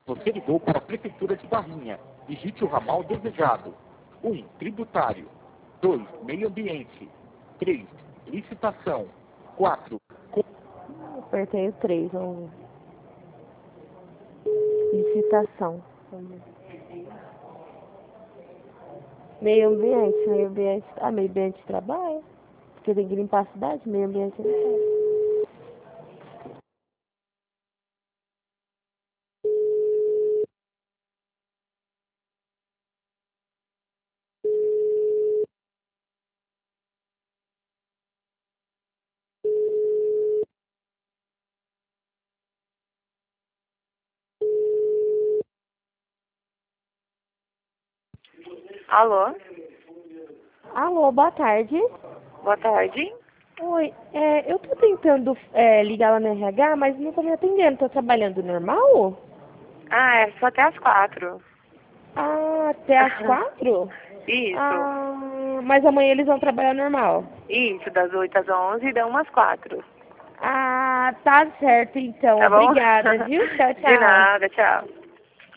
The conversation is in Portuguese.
Você ligou para a Prefeitura de Barrinha. Digite o ramal desejado. 1. Tributário. 2. Meio ambiente. 3. Licitação. 4. Apertei o 3, vamos ver. Licitação. Meio ambiente, meio ambiente. Ah, meio ambiente trabalha. Porque tem que limpar a cidade, meio ambiente não faz. Alô? Alô, boa tarde. Boa tarde. Oi, eu tô tentando ligar lá no RH, mas não tô me atendendo. Tô trabalhando normal? Ah, é só até as 4. Ah, até às 4? Isso. Ah, mas amanhã eles vão trabalhar normal. Isso, das 8 às 11 e dá umas 4. Ah, tá certo então. Tá bom? Obrigada, viu? Tchau, De tchau. nada, tchau.